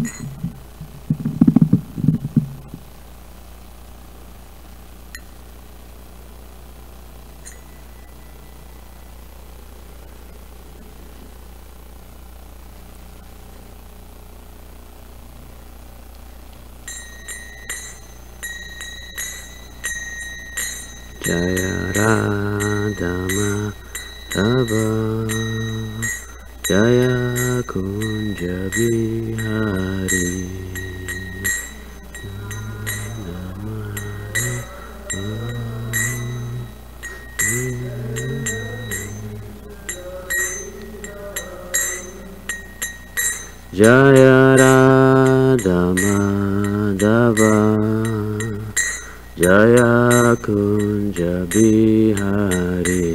Jaya Radha Madhava Jaya Kunja Bihari Jaya Radha Madhava Jaya Kunja Bihari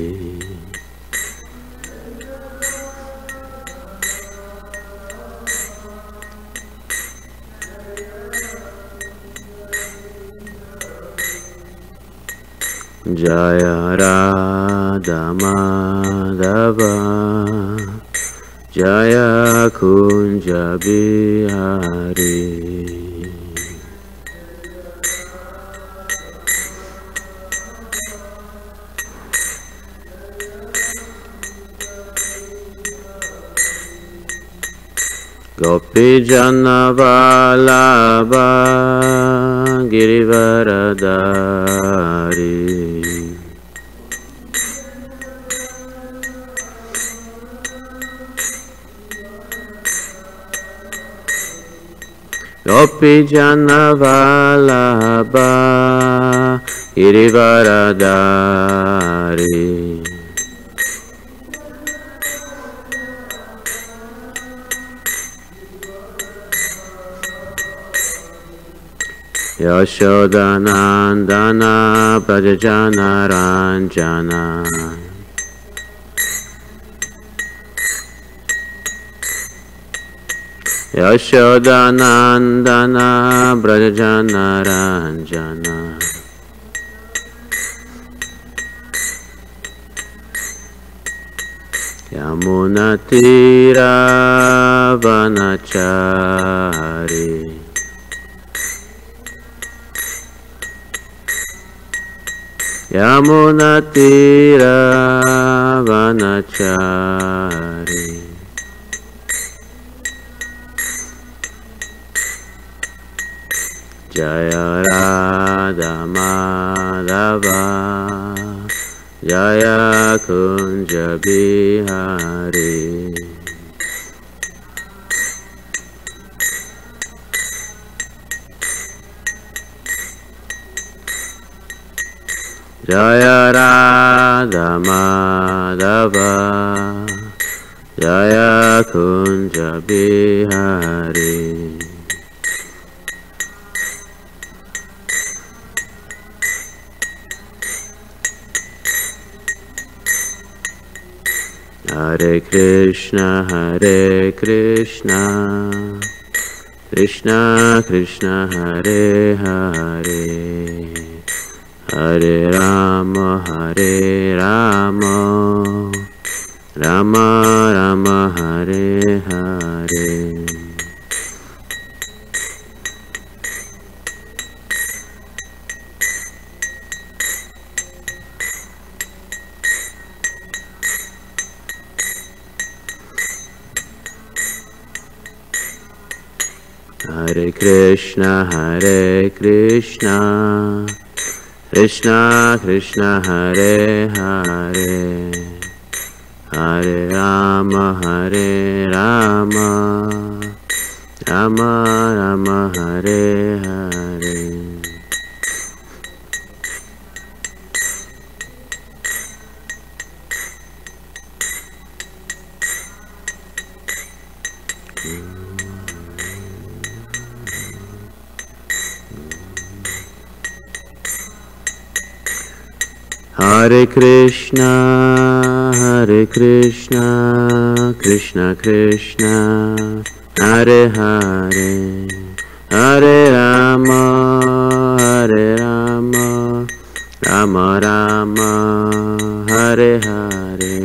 Jaya Radha Madhava Jaya Kunja Bihari Gopi Jana Vallabha Girivaradari Gopi Jana Vallabha Girivaradari Yashodanandana Prajajana Ranjana Yashodanandana Prajajana Ranjana Yamunatira Vanachari Yamunatira Vanachari Jaya Radha Madhava Jaya Kunja Bihari Jaya Radha Madhava Jaya Kunja Bihari Hare Krishna Krishna Krishna Hare Hare Hare Rama Rama Rama Hare Hare Hare Krishna Krishna Krishna Hare Hare Hare Rama Rama Rama Hare Hare Hare Krishna Krishna Krishna Hare Hare Hare Rama Rama Rama Hare Hare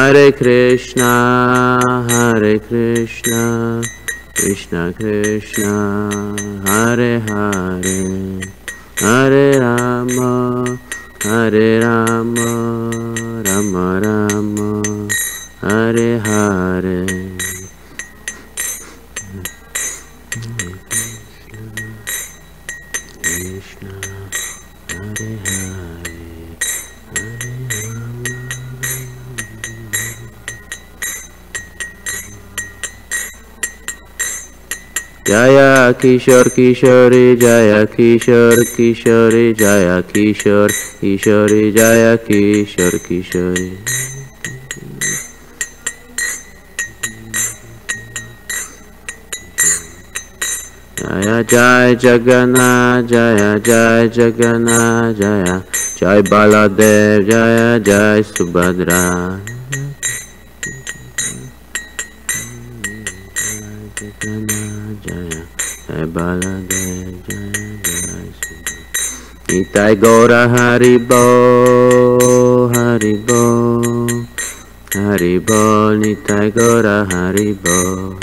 Hare Krishna, Krishna Krishna, Hare Hare, Hare Rama, Rama Rama, Hare Hare. Krishna, Hare Hare, Hare Rama. Jaya Kishore Kishore, Jaya Kishore Kishore, Jaya Kishore Kishore, Jaya Kishore Kishore. Jaya Jai Jagannath, Jaya Jai Jagannath, Jaya Jai Baladev, Jaya Jai Subhadra. Jaya Jai Baladev, Jaya Jai Subhadra. Nitai Gaura Haribo, Haribo, Haribo, Nitai Gaura Haribo.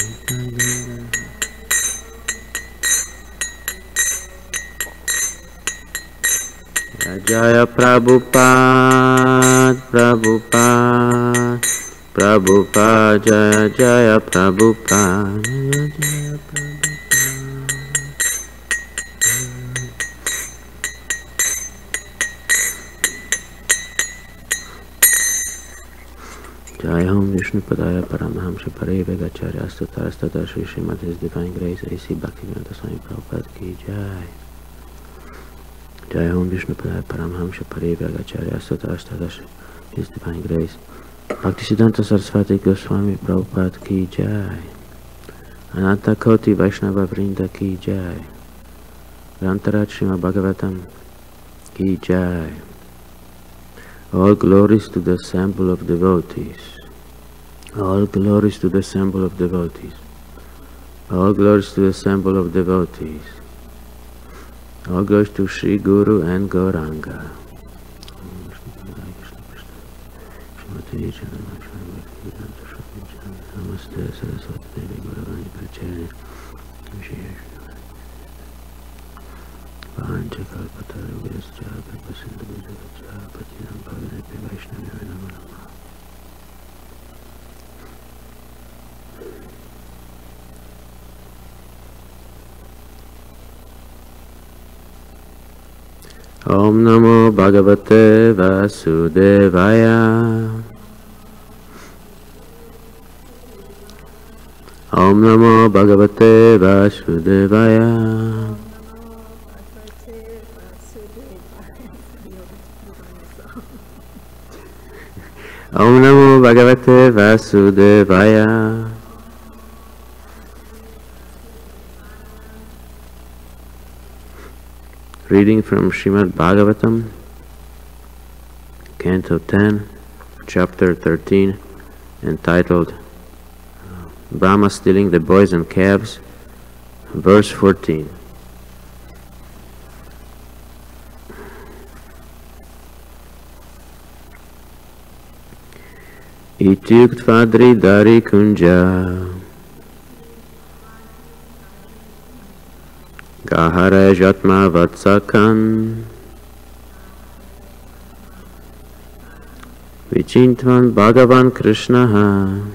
Jaya Prabhupada, Prabhupada, Prabhupada, Jaya Jaya Prabhupada, Jaya Prabhupada. Jai Om Vishnu Padaya Paramahamsa Parivegacharya Astata Shri Srimad His Divine Grace A.C. Bhaktivedanta Swami Prabhupada Ki Jai. Jai Om Vishnu Padaya Paramahamsa Parivegacharya Astata Shri His Divine Grace Bhaktisiddhanta Saraswati Goswami Prabhupada Ki Jai. Ananta Koti Vaishnava Vrinda Ki Jai. Grantaraj Srimad Bhagavatam Ki Jai. All glories to the assemble of devotees. All glories to the assemble of devotees. All glories to the assemble of devotees. All glories to Sri Guru and Gauranga. Namaste Saraswati Devi Gauravani Pracharya. Vancha Kalpataru Vyascha Kripasindu Vijayaccha Patinam Bhaganepi Vaishnavya Namo Namaha. Om Namo Bhagavate Vasudevaya. Om Namo Bhagavate Vasudevaya. Om Namo Bhagavate Vasudevaya. Reading from Srimad Bhagavatam, Canto 10, Chapter 13, entitled Brahma Stealing the Boys and Calves, verse 14. Ityuktva Dari Kunja Gahare Jatma Vatsakan Vichintvan Bhagavan Krishnaha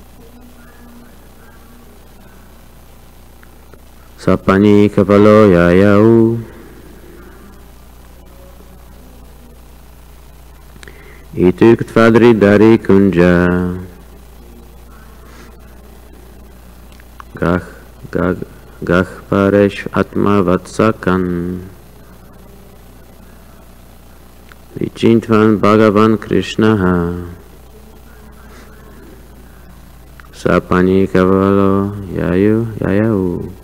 Sapani Kavalo Yayau Ityuktva Dari Kunja Gahparesh Atma Vatsakan Vichintvan Bhagavan Krishnaha Sapani Kavalo Yayau.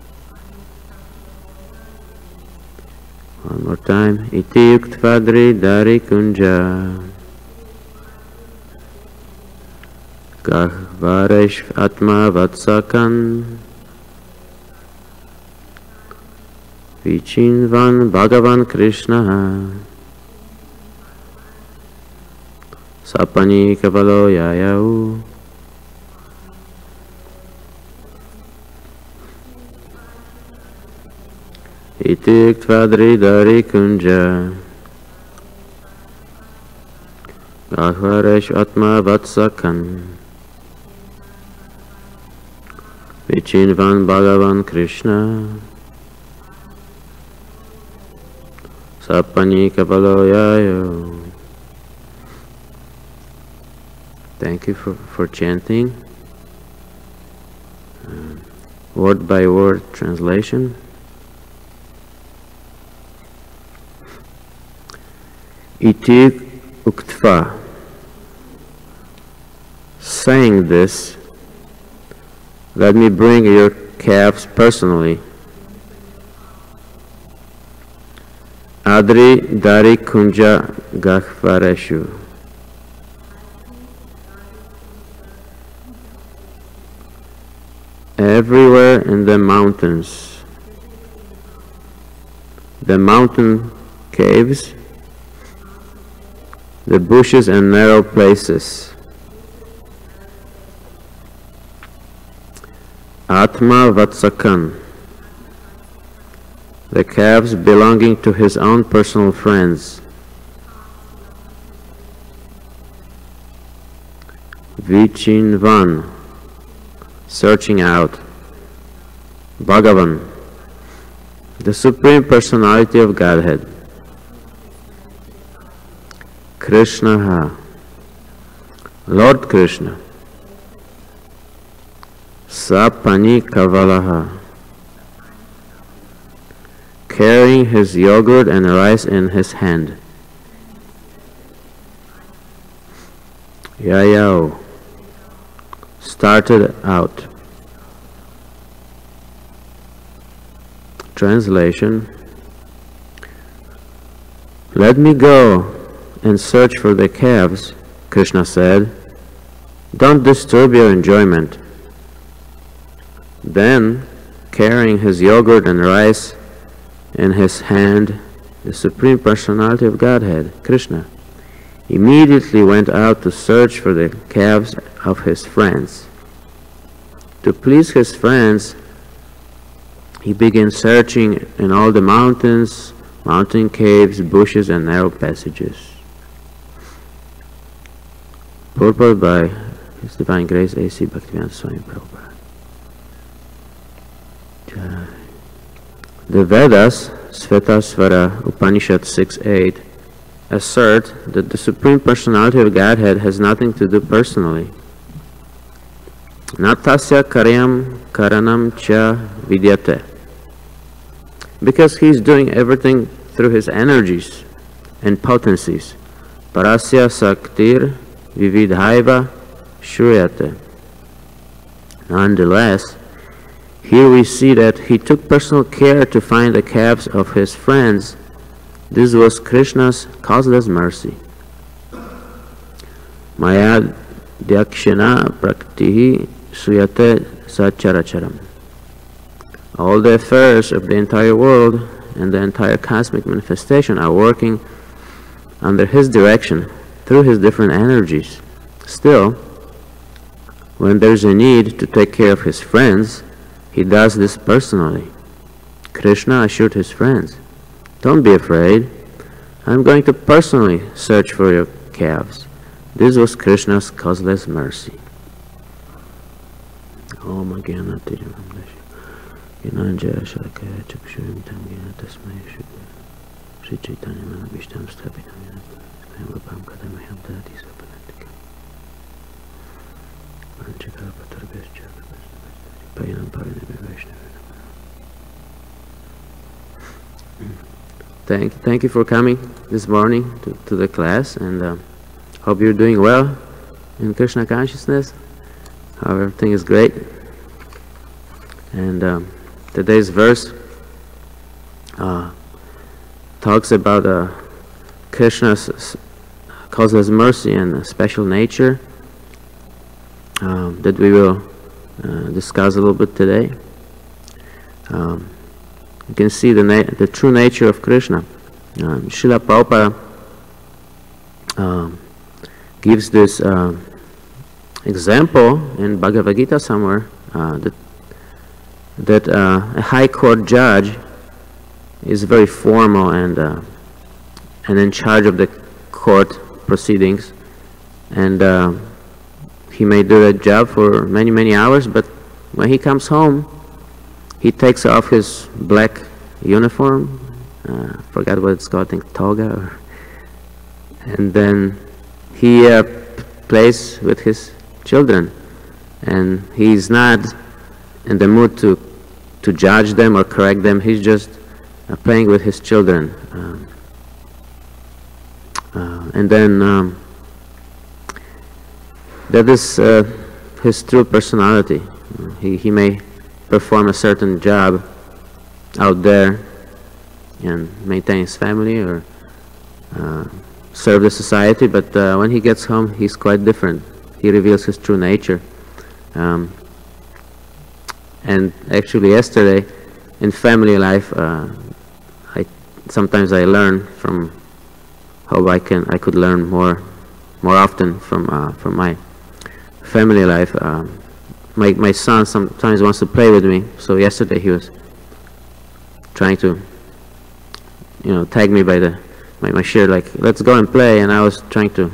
One more time. Iti Yuktva Dari Kunja Gahvaresh Atma Vatsakan Vichinvan Bhagavan Krishna Sapani Kavalo Yayau. Itik Tvadri Dari Kunja. Gahvaresh Atma Vatsakan. Vichinvan Bhagavan Krishna. Sapani Kavalo Yayo. Thank you for chanting. Word by word translation. Iti uktva. Saying this, let me bring your calves personally. Adri Dari Kunja Gahvareshu. Everywhere in the mountains, the mountain caves, the bushes and narrow places. Atma Vatsakan, the calves belonging to his own personal friends. Vichinvan, searching out. Bhagavan, the Supreme Personality of Godhead. Krishna, Lord Krishna. Sapani Kavalaha, carrying his yogurt and rice in his hand. Yayao, started out. Translation. Let me go and search for the calves, Krishna said. Don't disturb your enjoyment. Then, carrying his yogurt and rice in his hand, the Supreme Personality of Godhead, Krishna, immediately went out to search for the calves of his friends. To please his friends, he began searching in all the mountains, mountain caves, bushes, and narrow passages. Purport by His Divine Grace A.C. Bhaktivedanta Swami Prabhupada. The Vedas, Svetasvara Upanishad 6.8, assert that the Supreme Personality of Godhead has nothing to do personally. Natasya karyam karanam cha vidyate. Because he is doing everything through his energies and potencies. Parasya saktir vividhaiva shruyate. Nonetheless, here we see that he took personal care to find the calves of his friends. This was Krishna's causeless mercy. Maya dyakshana praktihi suyate sacharacharam. All the affairs of the entire world and the entire cosmic manifestation are working under his direction through his different energies. Still, when there's a need to take care of his friends, he does this personally. Krishna assured his friends, don't be afraid. I'm going to personally search for your calves. This was Krishna's causeless mercy. Om Jnana Tiramamdashi. Jnanjaya Shalakaya Chakshurim Tamgina Tasmaya Shukya. Sri Chaitanya Manabhishtam Sthapitam Yanam Rupam Kadamayam Dati Sapanantika. Panchakala Patarabhyascha. Payanam Parinabhi Vaishnava. Thank you for coming this morning to the class, and hope you're doing well in Krishna consciousness. How everything is great. And today's verse talks about Krishna's causeless mercy and special nature that we will discuss a little bit today. You can see the true nature of Krishna. Srila Prabhupada gives this example in Bhagavad Gita somewhere that a high court judge is very formal and in charge of the court proceedings, and he may do that job for many hours, but when he comes home, he takes off his black uniform, forgot what it's called, I think toga, and then he plays with his children, and he's not in the mood to judge them or correct them. He's just playing with his children, and then that is his true personality. He may perform a certain job out there and maintain his family or serve the society, but when he gets home, he's quite different. He reveals his true nature. And actually, yesterday in family life, sometimes I learn from how I could learn more often from my family life. My son sometimes wants to play with me, so yesterday he was trying to, tag me by my shirt, like, let's go and play, and I was trying to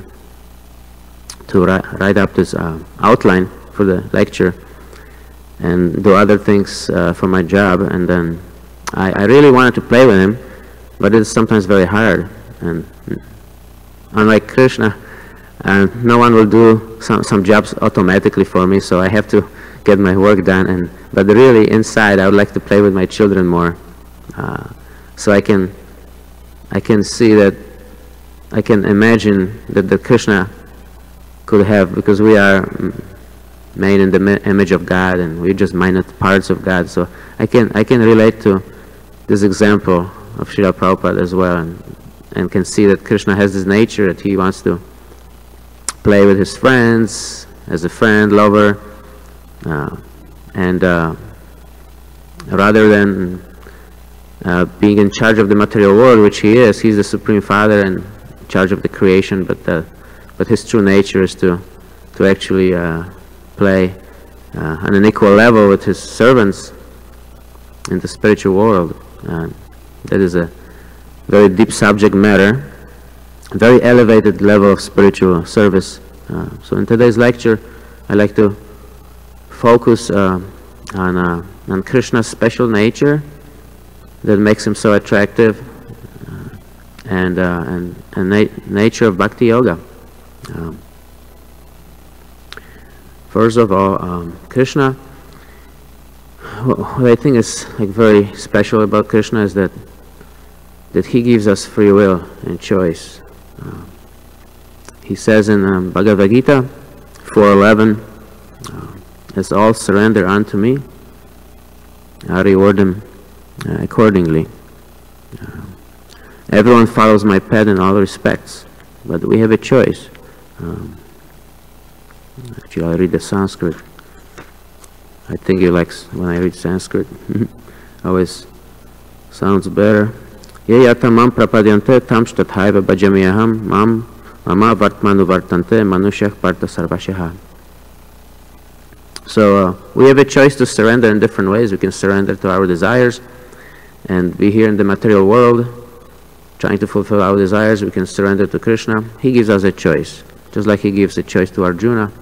write up this outline for the lecture and do other things for my job, and then I really wanted to play with him, but it's sometimes very hard, and unlike Krishna, no one will do some jobs automatically for me, so I have to get my work done, but really inside I would like to play with my children more, so I can see that, I can imagine that the Krishna could have, because we are made in the image of God and we're just minor parts of God, so I can relate to this example of Srila Prabhupada as well, and can see that Krishna has this nature that he wants to play with his friends, as a friend, lover, and rather than being in charge of the material world, which he is, he's the Supreme Father and in charge of the creation, but his true nature is to actually play on an equal level with his servants in the spiritual world. That is a very deep subject matter, very elevated level of spiritual service. So in today's lecture, I like to focus on Krishna's special nature that makes him so attractive, and nature of Bhakti Yoga. First of all, Krishna, what I think is very special about Krishna is that he gives us free will and choice. He says in Bhagavad Gita 4:11, as all surrender unto me, I reward them accordingly. Everyone follows my path in all respects, but we have a choice. Actually, I'll read the Sanskrit. I think he likes when I read Sanskrit. Always sounds better. Ye yata mam prapadyante tam shtathaiva bhajamyaham mam mama vartmanu vartante manushyak parta sarvashaha. So we have a choice to surrender in different ways. We can surrender to our desires and be here in the material world trying to fulfill our desires. We can surrender to Krishna. He gives us a choice, just like he gives a choice to Arjuna.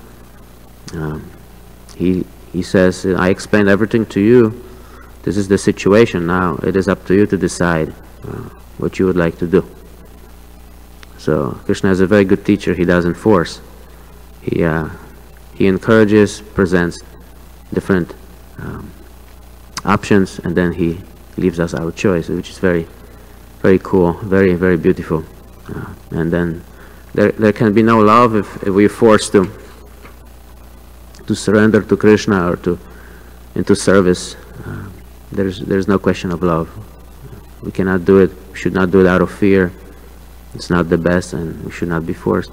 He says, I explained everything to you. This is the situation now. It is up to you to decide what you would like to do. So Krishna is a very good teacher. He doesn't force. He encourages, presents different options, and then he leaves us our choice, which is very, very cool, very, very beautiful. And then there can be no love if we're forced to surrender to Krishna or into service. There's no question of love. We cannot do it. We should not do it out of fear. It's not the best, and we should not be forced.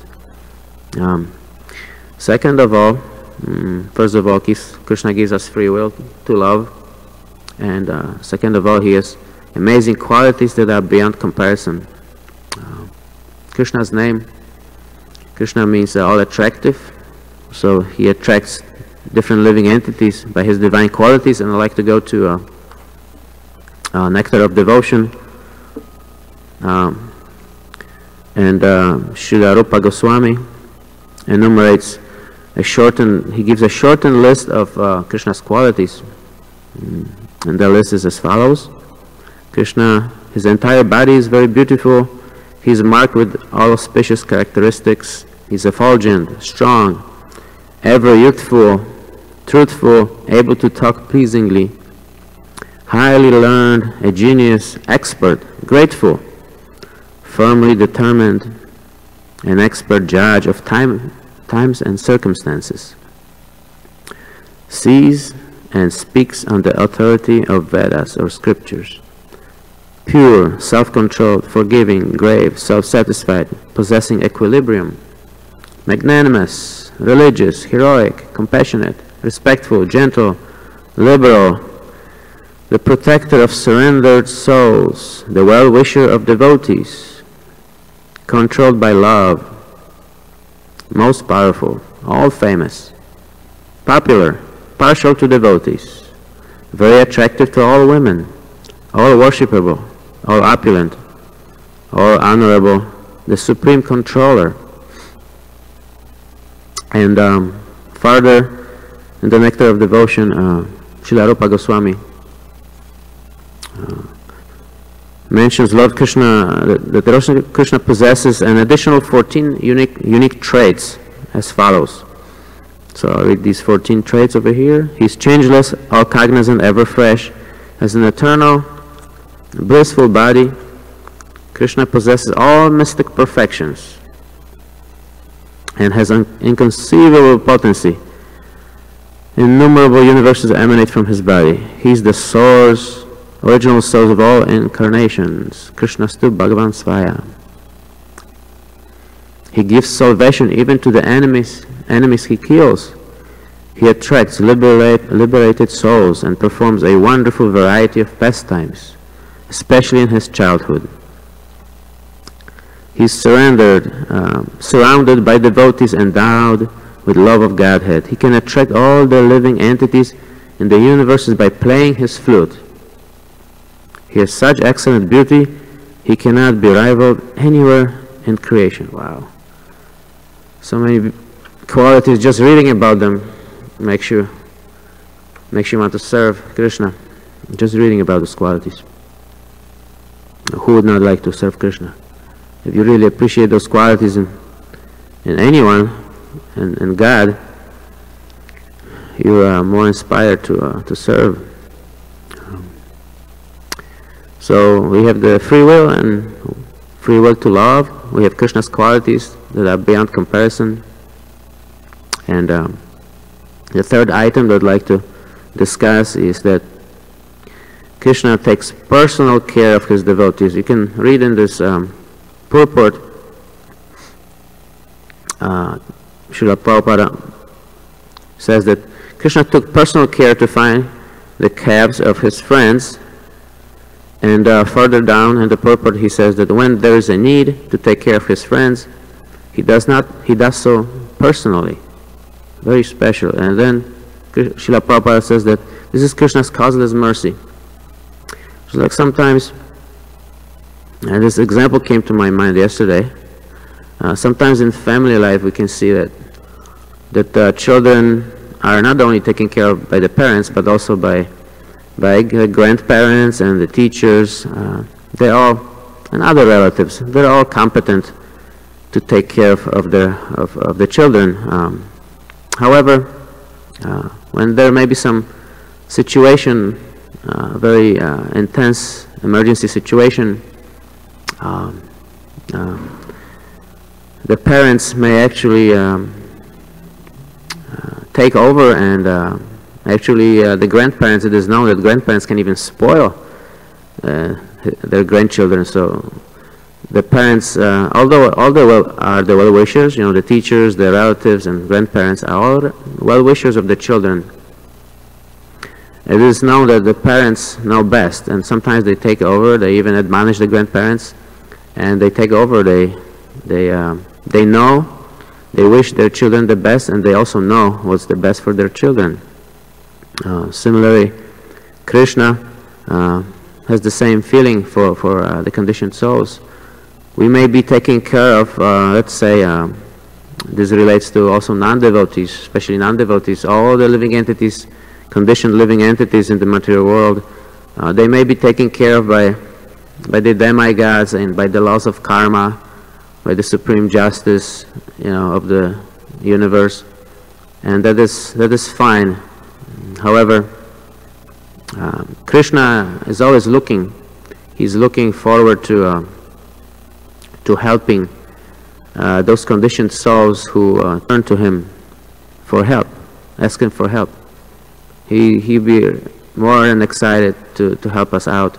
Second of all, first of all, Krishna gives us free will to love, and second of all, he has amazing qualities that are beyond comparison. Krishna's name Krishna means all attractive, so he attracts different living entities by his divine qualities. And I like to go to Nectar of Devotion, and Srila Rupa Goswami enumerates he gives a shortened list of Krishna's qualities, and the list is as follows. Krishna, his entire body is very beautiful. He is marked with all auspicious characteristics. He's effulgent, strong, ever youthful, truthful, able to talk pleasingly, highly learned, a genius, expert, grateful, firmly determined, an expert judge of times and circumstances, sees and speaks on the authority of Vedas or scriptures, pure, self-controlled, forgiving, grave, self-satisfied, possessing equilibrium, magnanimous, religious, heroic, compassionate, respectful, gentle, liberal, the protector of surrendered souls, the well-wisher of devotees, controlled by love, most powerful, all famous, popular, partial to devotees, very attractive to all women, all worshipable, all opulent, all honorable, the supreme controller. And further in the Nectar of Devotion, Srila Rupa Goswami mentions Lord Krishna, that Lord Krishna possesses an additional 14 unique traits as follows. So I'll read these 14 traits over here. He's changeless, all cognizant, ever fresh, has an eternal, blissful body. Krishna possesses all mystic perfections and has inconceivable potency. Innumerable universes emanate from his body. He's the source, original source of all incarnations. Krishnastu Bhagavan Svaya. He gives salvation even to the enemies he kills. He attracts liberated souls and performs a wonderful variety of pastimes, especially in his childhood. He is surrounded by devotees endowed with love of Godhead. He can attract all the living entities in the universes by playing his flute. He has such excellent beauty, he cannot be rivaled anywhere in creation. Wow. So many qualities, just reading about them makes you want to serve Krishna. Just reading about those qualities. Who would not like to serve Krishna? If you really appreciate those qualities in anyone and God, you are more inspired to serve. So we have the free will and free will to love. We have Krishna's qualities that are beyond comparison. And the third item that I'd like to discuss is that Krishna takes personal care of his devotees. You can read in this purport, Srila Prabhupada says that Krishna took personal care to find the calves of his friends. And further down in the purport he says that when there is a need to take care of his friends, he does so personally. Very special. And then Srila Prabhupada says that this is Krishna's causeless mercy. So like sometimes, and this example came to my mind yesterday, sometimes in family life we can see that children are not only taken care of by the parents, but also by grandparents and the teachers. They all, and other relatives, they're all competent to take care of the children. However, when there may be some situation, very intense emergency situation, the parents may actually take over, and actually the grandparents, it is known that grandparents can even spoil their grandchildren. So the parents, although all are the well-wishers, the teachers, the relatives, and grandparents are all well-wishers of the children. It is known that the parents know best, and sometimes they take over. They even admonish the grandparents, and they take over. They know They wish their children the best, and they also know what's the best for their children. Similarly, Krishna has the same feeling for the conditioned souls. We may be taking care of, let's say, this relates to also non-devotees, especially non-devotees, all the living entities, conditioned living entities in the material world. They may be taken care of by the demigods and by the laws of karma, by the supreme justice, of the universe, and that is fine. However, Krishna is always looking. He's looking forward to helping those conditioned souls who turn to him for help, ask him for help. He'd be more than excited to help us out.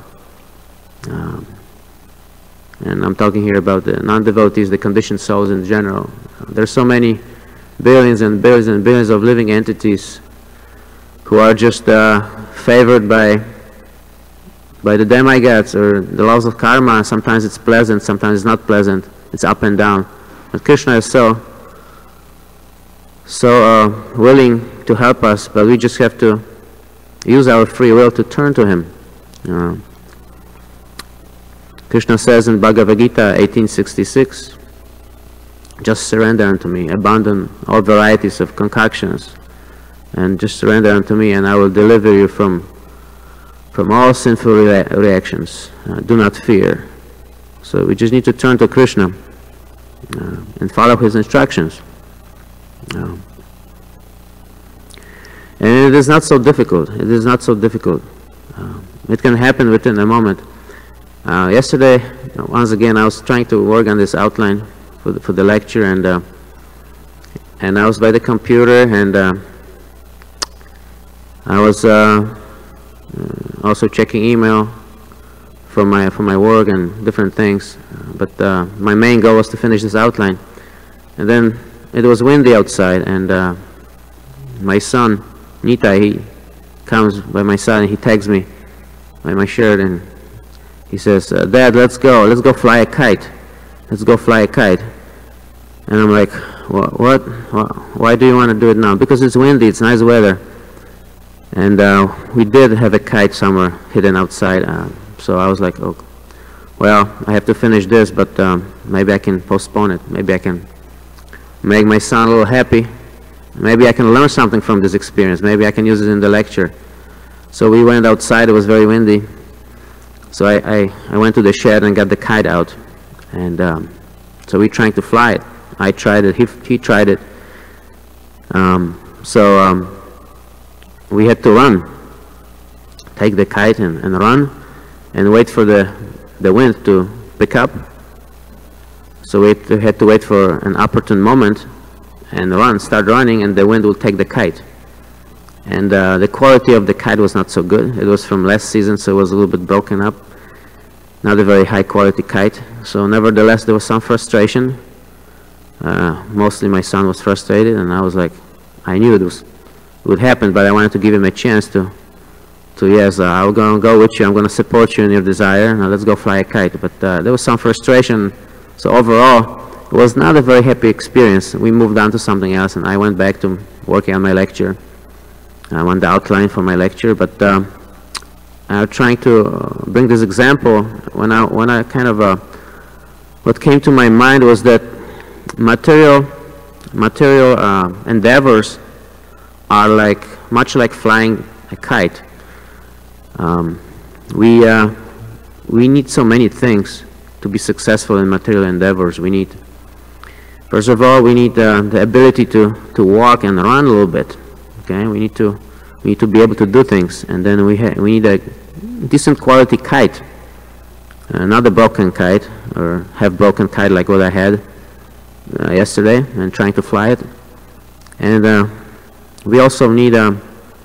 And I'm talking here about the non-devotees, the conditioned souls in general. There's so many billions and billions and billions of living entities who are just favored by the demigods or the laws of karma. Sometimes it's pleasant, sometimes it's not pleasant. It's up and down. But Krishna is so willing to help us, but we just have to use our free will to turn to him. Krishna says in Bhagavad Gita 18:66, just surrender unto me, abandon all varieties of concoctions, and just surrender unto me, and I will deliver you from all sinful reactions. Do not fear. So we just need to turn to Krishna and follow his instructions. And it is not so difficult. It is not so difficult. It can happen within a moment. Yesterday, once again, I was trying to work on this outline for the lecture, and I was by the computer, and I was also checking email for my work and different things. But my main goal was to finish this outline. And then it was windy outside, and my son Nitai, he comes by my side and he tags me by my shirt, and he says, "Dad, let's go fly a kite. Let's go fly a kite." And I'm like, what? Why do you want to do it now? Because it's windy, it's nice weather. And we did have a kite somewhere hidden outside. So I was like, oh, well, I have to finish this, but maybe I can postpone it. Maybe I can make my son a little happy. Maybe I can learn something from this experience. Maybe I can use it in the lecture. So we went outside. It was very windy. So I went to the shed and got the kite out. And so we're trying to fly it. I tried it. He tried it. We had to run. Take the kite and run and wait for the wind to pick up. So we had to wait for an opportune moment and start running, and the wind will take the kite. And the quality of the kite was not so good. It was from last season, so it was a little bit broken up. Not a very high quality kite. So nevertheless, there was some frustration. Mostly my son was frustrated, and I was like, I knew it would happen, but I wanted to give him a chance to yes, I'm going to go with you. I'm going to support you in your desire. Now let's go fly a kite. But there was some frustration. So overall, it was not a very happy experience. We moved on to something else, and I went back to working on my lecture. I want the outline for my lecture, but I'm trying to bring this example. When I kind of what came to my mind was that material endeavors are much like flying a kite. We need so many things to be successful in material endeavors. First of all, we need the ability to walk and run a little bit. Okay, we need to be able to do things, and then we need a decent quality kite, not a broken kite or half broken kite like what I had yesterday and trying to fly it. And we also need a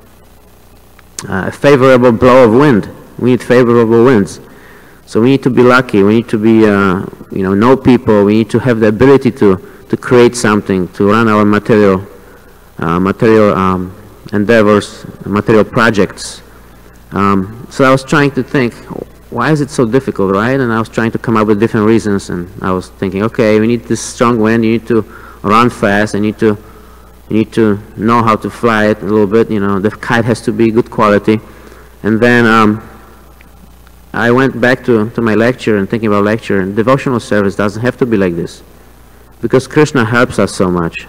favorable blow of wind. We need favorable winds. So we need to be lucky. We need to be, know people. We need to have the ability to create something, to run our material endeavors, material projects. So I was trying to think, why is it so difficult, right? And I was trying to come up with different reasons, and I was thinking, okay, we need this strong wind. You need to run fast. I need to know how to fly it a little bit. The kite has to be good quality. And then I went back to my lecture and thinking about lecture. And devotional service doesn't have to be like this, because Krishna helps us so much.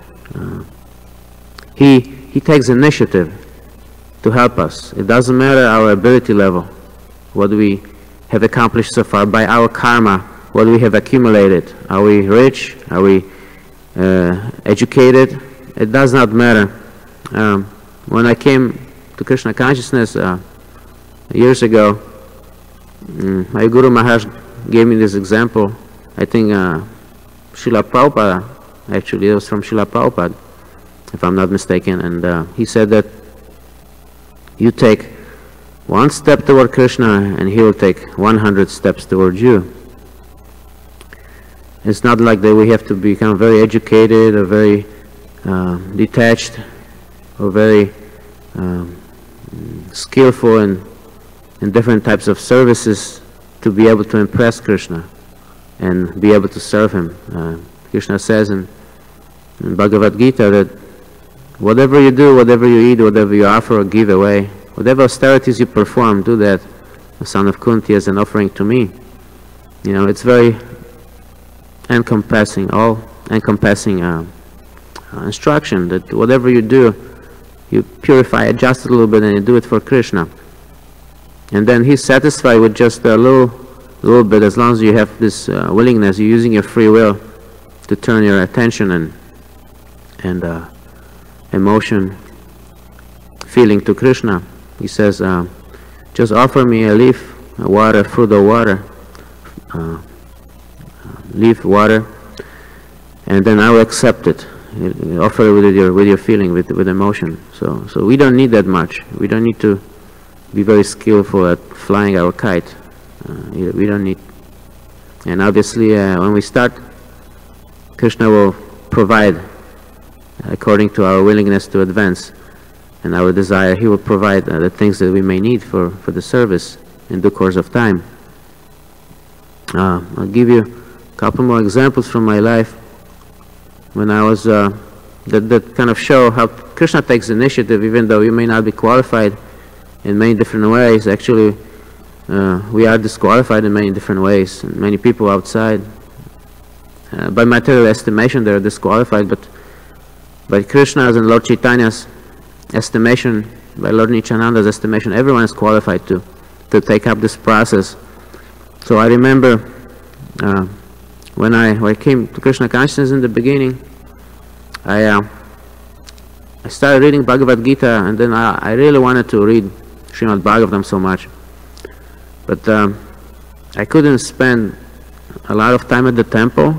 He takes initiative to help us. It doesn't matter our ability level, what we have accomplished so far, by our karma, what we have accumulated. Are we rich? Are we educated? It does not matter. When I came to Krishna consciousness years ago, my Guru Maharaj gave me this example. I think Srila Prabhupada, actually, it was from Srila Prabhupada, if I'm not mistaken, and he said that you take one step toward Krishna and he will take 100 steps towards you. It's not like that we have to become very educated or very detached or very skillful in different types of services to be able to impress Krishna and be able to serve him. Krishna says in Bhagavad Gita that whatever you do, whatever you eat, whatever you offer or give away, whatever austerities you perform, do that, the son of Kunti, as an offering to me. It's very encompassing, all-encompassing instruction that whatever you do, you purify, adjust it a little bit, and you do it for Krishna. And then he's satisfied with just a little bit, as long as you have this willingness, you're using your free will to turn your attention and emotion, feeling to Krishna. He says, just offer me a leaf, a water, fruit or water, leaf, water, and then I will accept it. You offer it with your feeling, with emotion. So we don't need that much. We don't need to be very skillful at flying our kite. We don't need. And obviously, when we start, Krishna will provide according to our willingness to advance and our desire. He will provide the things that we may need for the service in due course of time. I'll give you a couple more examples from my life when I was that kind of show how Krishna takes initiative, even though you may not be qualified in many different ways. Actually, we are disqualified in many different ways. And many people outside, by material estimation, they are disqualified, but by Krishna's and Lord Chaitanya's estimation, by Lord Nityananda's estimation, everyone is qualified to take up this process. So I remember when I came to Krishna consciousness in the beginning, I started reading Bhagavad Gita, and then I really wanted to read Srimad Bhagavatam so much. But I couldn't spend a lot of time at the temple,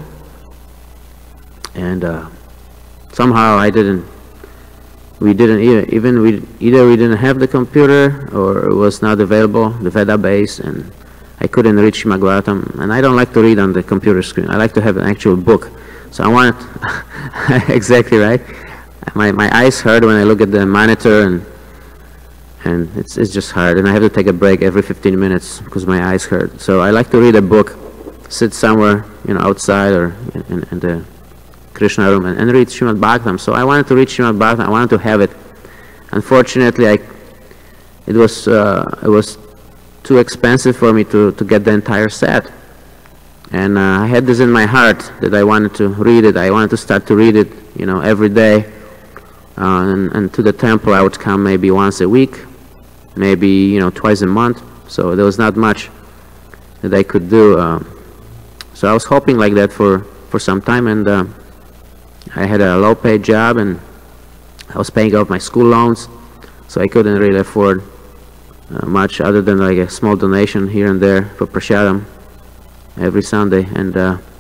and somehow either we didn't have the computer, or it was not available, the Veda base, and I couldn't read Srimad Bhagavatam. And I don't like to read on the computer screen. I like to have an actual book. So I wanted exactly right. My eyes hurt when I look at the monitor, and it's just hard, and I have to take a break every 15 minutes because my eyes hurt. So I like to read a book, sit somewhere, outside or in the Krishna room and read Srimad Bhagavatam. So I wanted to read Srimad Bhagavatam. I wanted to have it. Unfortunately, it was too expensive for me to get the entire set. And I had this in my heart that I wanted to read it. I wanted to start to read it, every day. And to the temple I would come maybe once a week, maybe twice a month. So there was not much that I could do. So I was hoping like that for some time, and I had a low-paid job, and I was paying off my school loans, so I couldn't really afford much other than like a small donation here and there for prasadam every Sunday. And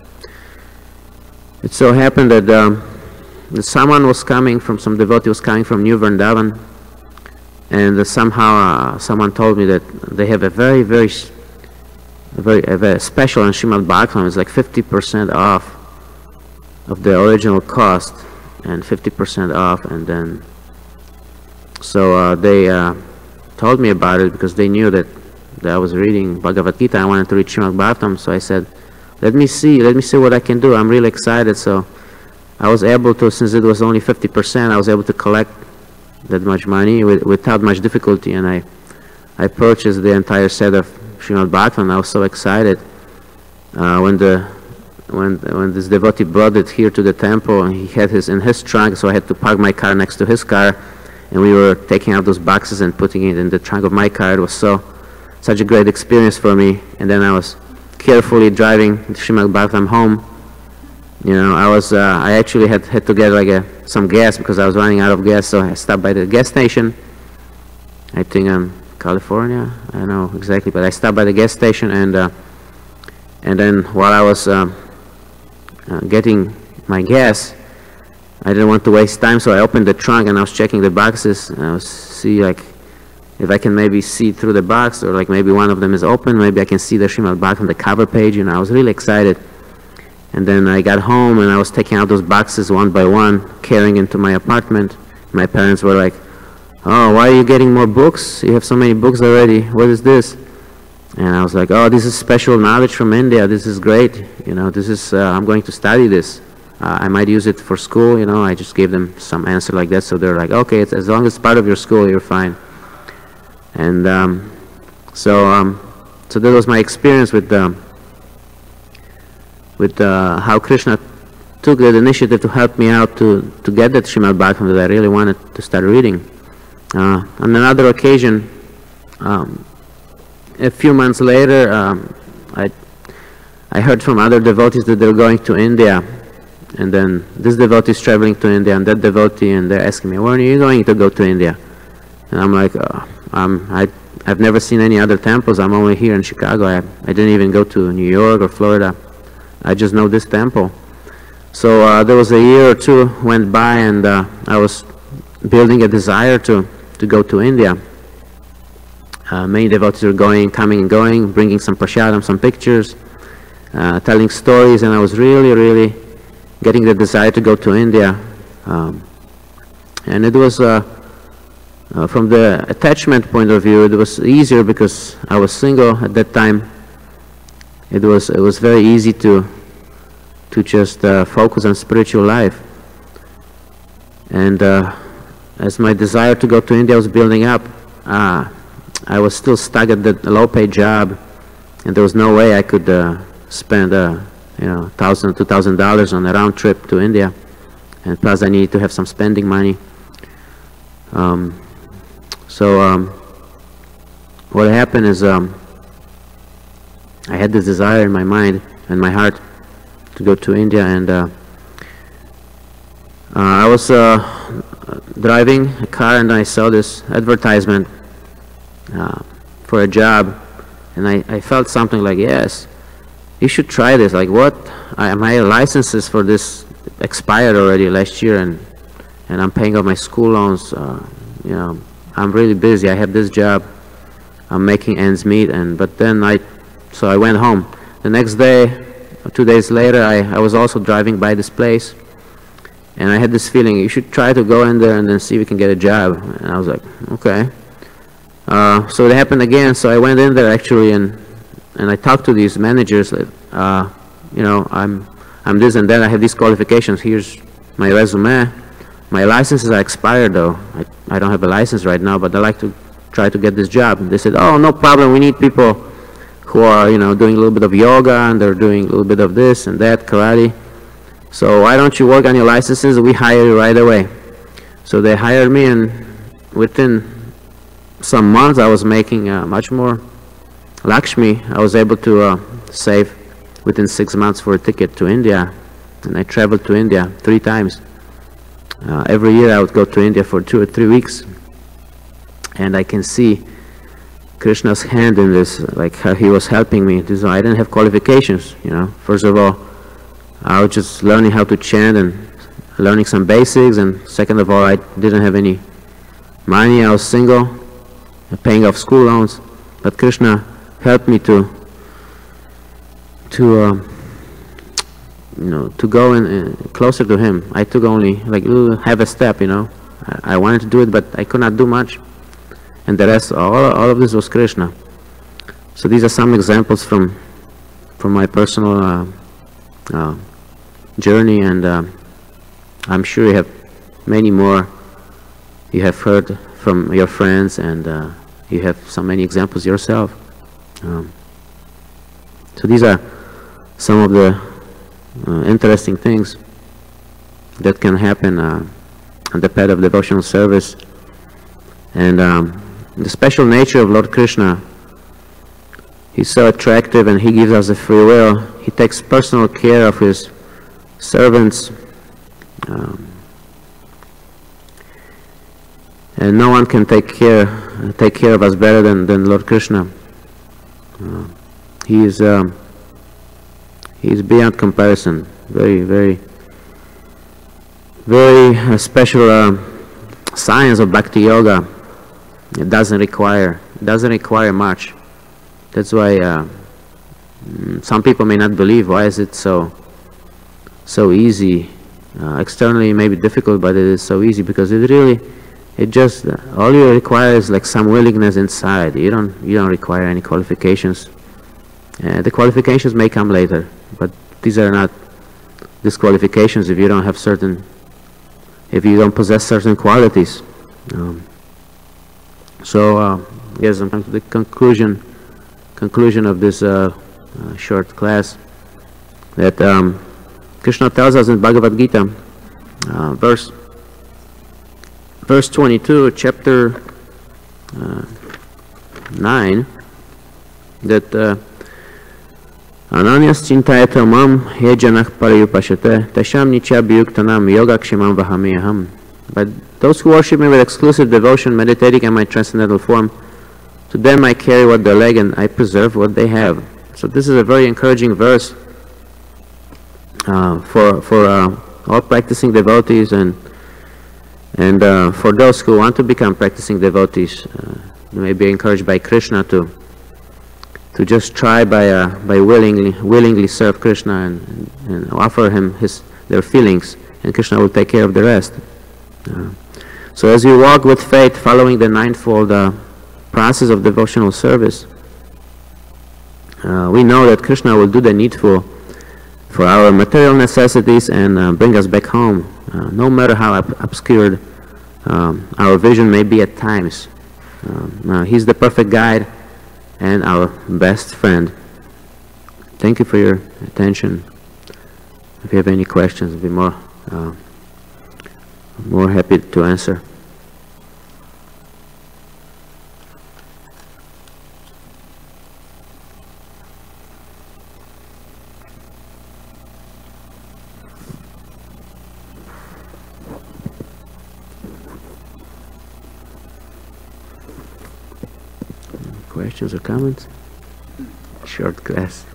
it so happened that someone was coming from, some devotee was coming from New Vrindavan, and somehow someone told me that they have a very special on Srimad Bhagavatam. It's like 50% off of the original cost, and 50% off. And then so they told me about it because they knew that I was reading Bhagavad Gita. I wanted to read Srimad Bhagavatam, so I said, let me see what I can do. I'm really excited. So I was able to, since it was only 50%, I was able to collect that much money without much difficulty, and I purchased the entire set of Srimad Bhagavatam. I was so excited when this devotee brought it here to the temple, and he had in his trunk, so I had to park my car next to his car, and we were taking out those boxes and putting it in the trunk of my car. It was such a great experience for me. And then I was carefully driving Srimad Bhagavatam home. You know, I actually had to get like some gas because I was running out of gas, so I stopped by the gas station. I think I'm California, I don't know exactly, but I stopped by the gas station, and then while I was getting my gas, I didn't want to waste time, so I opened the trunk and I was checking the boxes, and I was see like if I can maybe see through the box, or like maybe one of them is open, maybe I can see the Srimad Bhagavatam, the cover page. You know, I was really excited. And then I got home and I was taking out those boxes one by one, carrying into my apartment. My parents were like, "Oh, why are you getting more books? You have so many books already. What is this?" And I was like, "Oh, this is special knowledge from India. This is great. You know, this is I'm going to study this. I might use it for school." You know, I just gave them some answer like that, so they're like, "Okay, as long as it's part of your school, you're fine." And so that was my experience with how Krishna took that initiative to help me out to get that Srimad Bhagavatam that I really wanted to start reading. On another occasion, a few months later, I heard from other devotees that they're going to India, and then this devotee is traveling to India, and that devotee, and they're asking me, "When are you going to go to India?" And I'm like, I've never seen any other temples. I'm only here in Chicago. I didn't even go to New York or Florida. I just know this temple. So there was a year or two went by, and I was building a desire to go to India. Many devotees were coming and going, bringing some prasadam, some pictures, telling stories, and I was really getting the desire to go to India. And it was, from the attachment point of view, it was easier because I was single at that time. It was very easy to just focus on spiritual life. And as my desire to go to India was building up, I was still stuck at the low-paid job, and there was no way I could spend $1,000, $2,000 on a round trip to India, and plus I needed to have some spending money. So what happened is I had this desire in my mind and my heart to go to India, and I was driving a car, and I saw this advertisement for a job, and I felt something like, yes, you should try this. Like, what? My licenses for this expired already last year, and I'm paying off my school loans. You know, I'm really busy. I have this job. I'm making ends meet, but then so I went home. The next day, 2 days later, I was also driving by this place, and I had this feeling, you should try to go in there and then see if you can get a job. And I was like, okay. So it happened again, so I went in there actually, and I talked to these managers, you know, I'm this and that, I have these qualifications, here's my resume. My licenses are expired though. I don't have a license right now, but I like to try to get this job. And they said, oh, no problem, we need people who are, you know, doing a little bit of yoga, and they're doing a little bit of this and that, karate. So why don't you work on your licenses? We hire you right away. So they hired me, and within some months I was making much more Lakshmi. I was able to save within 6 months for a ticket to India, and I traveled to India 3 times. Every year I would go to India for 2 or 3 weeks, and I can see Krishna's hand in this, like how he was helping me. I didn't have qualifications, you know. First of all, I was just learning how to chant and learning some basics, and second of all, I didn't have any money. I was single, paying off school loans, but Krishna helped me to go in closer to him. I took only like half a step, you know. I wanted to do it, but I could not do much, and the rest, all of this was Krishna. So these are some examples from my personal journey, and I'm sure you have many more you have heard from your friends, and you have so many examples yourself. So these are some of the interesting things that can happen on the path of devotional service. And the special nature of Lord Krishna, he's so attractive, and he gives us a free will. He takes personal care of his servants, and no one can take care of us better than Lord Krishna. He is beyond comparison. Very special science of Bhakti Yoga. It doesn't require much. That's why some people may not believe. Why is it so easy? Externally it may be difficult, but it is so easy because all you require is like some willingness inside. You don't require any qualifications. The qualifications may come later, but these are not disqualifications if you don't possess certain qualities. Yes, I'm coming to the conclusion of this short class, that Krishna tells us in Bhagavad Gita, verse 22, chapter 9, that Ananyas chintayata mam ye janah parayupashate tasham nicha biyuktanam yogakshimam vahamiyaham. But those who worship me with exclusive devotion, meditating on my transcendental form, to them I carry what they lack, and I preserve what they have. So this is a very encouraging verse for all practicing devotees, and for those who want to become practicing devotees. They may be encouraged by Krishna to just try by willingly serve Krishna and offer him their feelings, and Krishna will take care of the rest. So as you walk with faith, following the ninefold process of devotional service, we know that Krishna will do the needful for our material necessities and bring us back home, no matter how obscured our vision may be at times. He's the perfect guide and our best friend. Thank you for your attention. If you have any questions, I'll be more happy to answer. Questions or comments? Short class.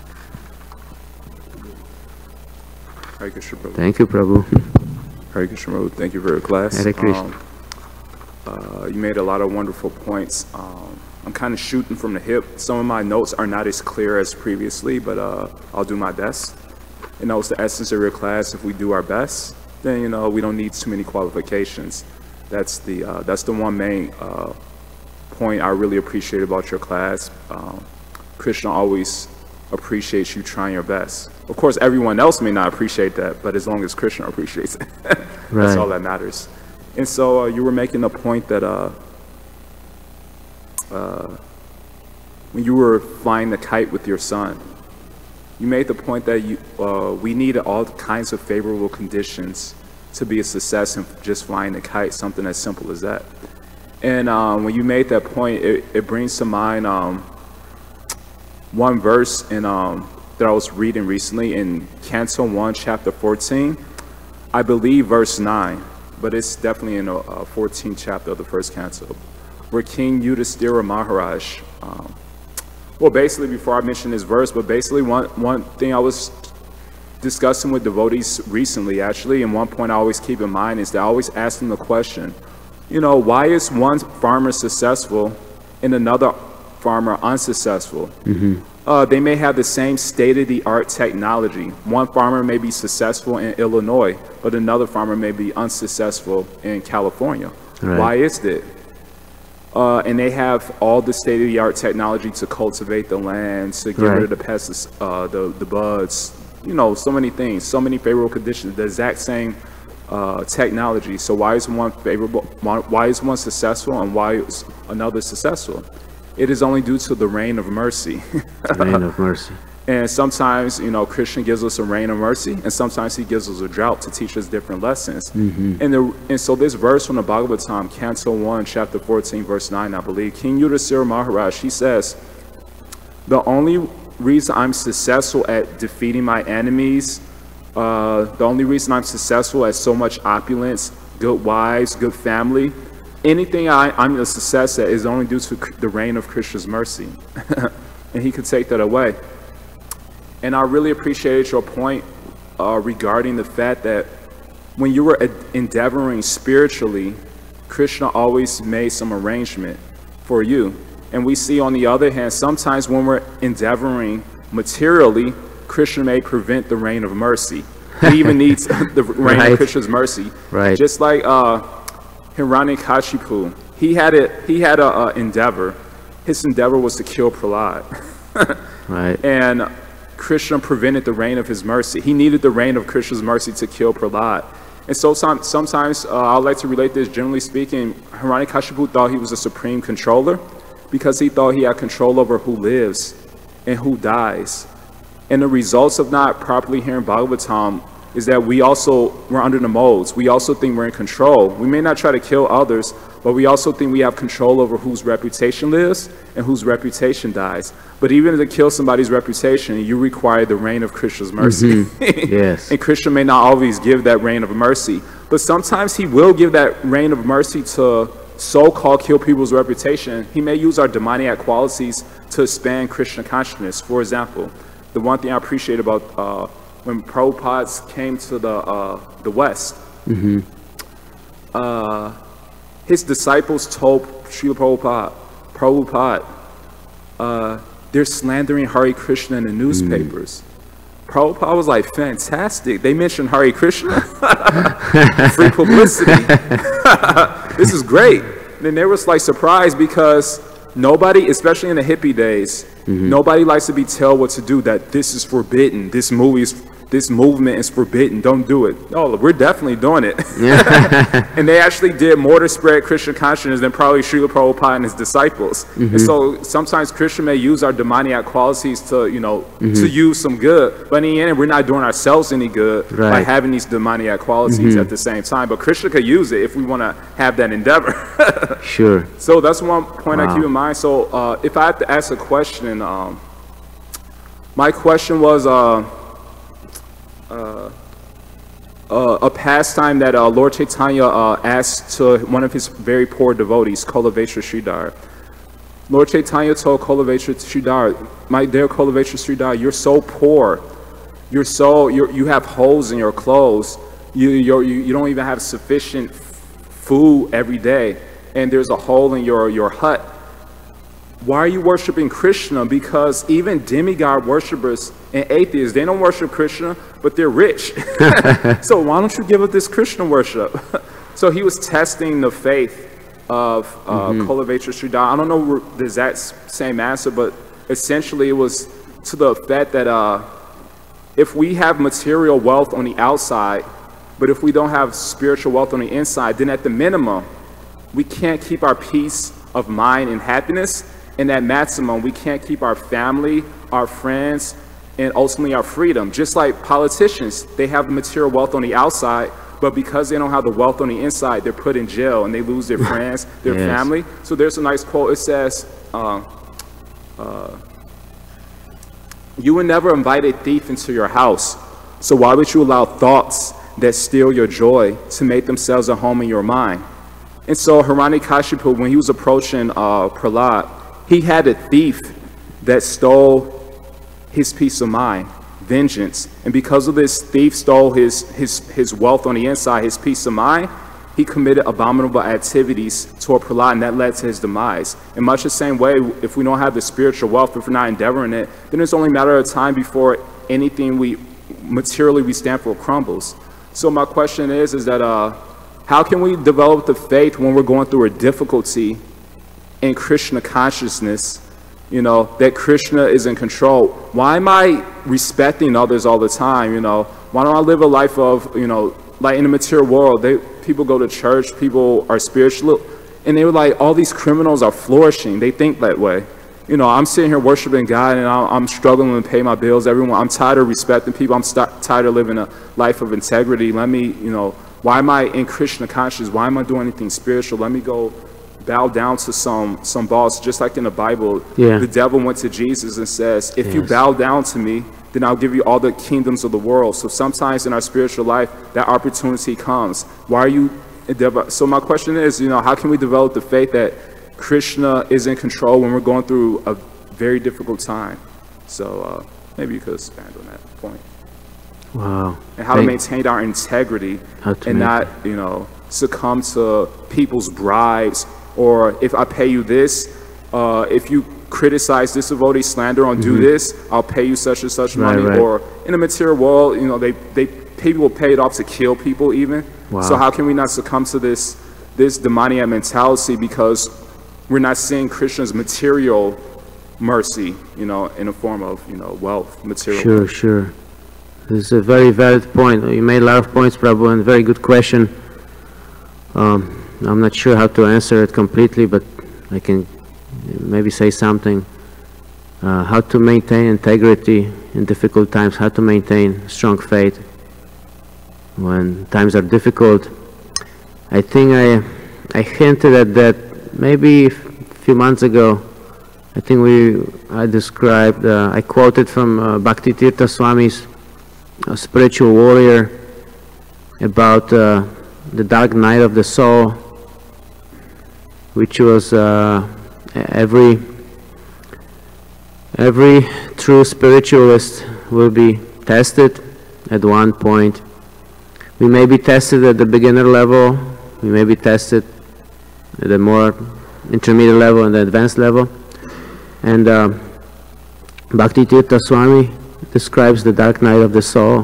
Hare Krishna, Prabhu. Thank you, Prabhu. Hare Krishna, Prabhu. Thank you for your class. Hare Krishna. You made a lot of wonderful points. I'm kind of shooting from the hip. Some of my notes are not as clear as previously, but I'll do my best. It's the essence of your class. If we do our best, then we don't need too many qualifications. That's the one main point I really appreciate about your class. Krishna always appreciates you trying your best. Of course, everyone else may not appreciate that, but as long as Krishna appreciates it, that's all that matters. And so you were making the point that when you were flying the kite with your son, you made the point that we need all kinds of favorable conditions to be a success in just flying the kite, something as simple as that. And when you made that point, it brings to mind one verse that I was reading recently in Canto 1, Chapter 14. I believe verse 9, but it's definitely in the 14th chapter of the first canto, where King Yudhisthira Maharaj, well, basically, before I mention this verse, but basically one thing I was discussing with devotees recently, actually, and one point I always keep in mind is that I always ask them the question, why is one farmer successful and another farmer unsuccessful? Mm-hmm. They may have the same state-of-the-art technology. One farmer may be successful in Illinois, but another farmer may be unsuccessful in California. Right. Why is that? And they have all the state-of-the-art technology to cultivate the land, to get rid of the pests, the bugs, so many things, so many favorable conditions, the exact same technology. So why is one favorable? Why is one successful, and why is another successful? It is only due to the rain of mercy. Rain of mercy. And sometimes, Christian gives us a rain of mercy, and sometimes he gives us a drought to teach us different lessons. And so this verse from the Bhagavatam, Canto 1, chapter 14, verse 9, I believe, King Yudhisthira Maharaj, he says, the only reason I'm successful at defeating my enemies, the only reason I'm successful at so much opulence, good wives, good family, anything I'm a success at is only due to the rain of Krishna's mercy. And he could take that away. And I really appreciated your point regarding the fact that when you were endeavoring spiritually, Krishna always made some arrangement for you. And we see, on the other hand, sometimes when we're endeavoring materially, Krishna may prevent the rain of mercy. He even needs the rain of Krishna's mercy. Right. Just like Hiranyakashipu, he had a endeavor. His endeavor was to kill Prahlad. Right. And Krishna prevented the rain of his mercy. He needed the rain of Krishna's mercy to kill Prahlad. And so sometimes I would like to relate this, generally speaking, Hiranyakashipu thought he was a supreme controller because he thought he had control over who lives and who dies. And the results of not properly hearing Bhagavatam is that we're under the molds. We also think we're in control. We may not try to kill others, but we also think we have control over whose reputation lives and whose reputation dies. But even to kill somebody's reputation, you require the rain of Krishna's mercy. Yes. And Krishna may not always give that rain of mercy, but sometimes he will give that rain of mercy to so-called kill people's reputation. He may use our demoniac qualities to expand Krishna consciousness. For example, the one thing I appreciate about when Prabhupada came to the West, his disciples told Srila Prabhupada, they're slandering Hare Krishna in the newspapers. Prabhupada was like, fantastic. They mentioned Hare Krishna. Free publicity. This is great. Then they was like surprised because nobody, especially in the hippie days, nobody likes to be told what to do, that this is forbidden. This movement is forbidden. Don't do it. No, we're definitely doing it. And they actually did more to spread Krishna consciousness than probably Srila Prabhupada and his disciples. And so sometimes Krishna may use our demoniac qualities to, to use some good. But in the end, we're not doing ourselves any good by having these demoniac qualities at the same time. But Krishna could use it if we want to have that endeavor. Sure. So that's one point I keep in mind. So if I have to ask a question, my question was, a pastime that Lord Chaitanya asked to one of his very poor devotees, Kulaveshra Sridhar. Lord Chaitanya told Kulaveshra Sridhar, my dear Kulaveshra Sridhar, you're so poor. You have holes in your clothes. You don't even have sufficient food every day. And there's a hole in your hut. Why are you worshiping Krishna? Because even demigod worshippers and atheists, they don't worship Krishna, but they're rich. So why don't you give up this Krishna worship? So he was testing the faith of Kulaveshra Sridhar. I don't know the exact same answer, but essentially it was to the effect that if we have material wealth on the outside, but if we don't have spiritual wealth on the inside, then at the minimum, we can't keep our peace of mind and happiness. And at maximum, we can't keep our family, our friends, and ultimately our freedom. Just like politicians, they have material wealth on the outside, but because they don't have the wealth on the inside, they're put in jail and they lose their friends, their family. So there's a nice quote. It says, you would never invite a thief into your house. So why would you allow thoughts that steal your joy to make themselves a home in your mind? And so Hiranyakashipu, when he was approaching Prahlad, he had a thief that stole his peace of mind, vengeance. And because of this thief stole his wealth on the inside, his peace of mind, he committed abominable activities toward Prahlad, and that led to his demise. In much the same way, if we don't have the spiritual wealth, if we're not endeavoring it, then it's only a matter of time before anything we stand for crumbles. So my question is that how can we develop the faith when we're going through a difficulty in Krishna consciousness, that Krishna is in control? Why am I respecting others all the time? Why don't I live a life of, like in the material world, people go to church, people are spiritual, and they were like, all these criminals are flourishing. They think that way. You know, I'm sitting here worshiping God, and I'm struggling to pay my bills. I'm tired of respecting people. I'm tired of living a life of integrity. Let me, you know, why am I in Krishna consciousness? Why am I doing anything spiritual? Let me go bow down to some boss. Just like in the Bible, the devil went to Jesus and says, if you bow down to me, then I'll give you all the kingdoms of the world. So sometimes in our spiritual life, that opportunity comes. Why are you, so my question is, you know, how can we develop the faith that Krishna is in control when we're going through a very difficult time? So maybe you could expand on that point. Wow. And how to maintain our integrity and not, you know, succumb to people's bribes, or if I pay you this, if you criticize this devotee, slander on do this, I'll pay you such and such money. Or in the material world, you know, people will pay it off to kill people even. Wow. So how can we not succumb to this demoniac mentality, because we're not seeing Krishna's material mercy, you know, in a form of, you know, wealth, material. Sure. This is a very valid point. You made a lot of points, Prabhu, and very good question. I'm not sure how to answer it completely, but I can maybe say something. How to maintain integrity in difficult times, how to maintain strong faith when times are difficult. I think I hinted at that maybe a few months ago. I think I quoted from Bhakti Tirtha Swami's spiritual warrior about the dark night of the soul, which was every true spiritualist will be tested at one point. We may be tested at the beginner level, we may be tested at the more intermediate level and the advanced level. And Bhakti Tirtha Swami describes the dark night of the soul.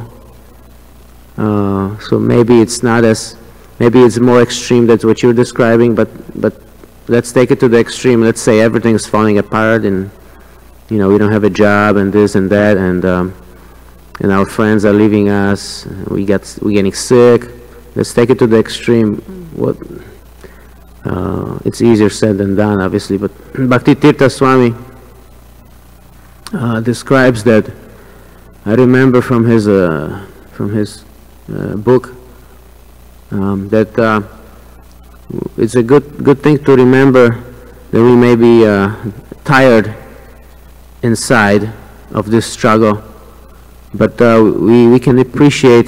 So maybe it's more extreme than what you're describing, but let's take it to the extreme. Let's say everything's falling apart, and you know, we don't have a job, and this and that, and our friends are leaving us. We're getting sick. Let's take it to the extreme. It's easier said than done, obviously. But Bhakti Tirtha Swami describes that. I remember from his book that it's a good thing to remember that we may be tired inside of this struggle, but we can appreciate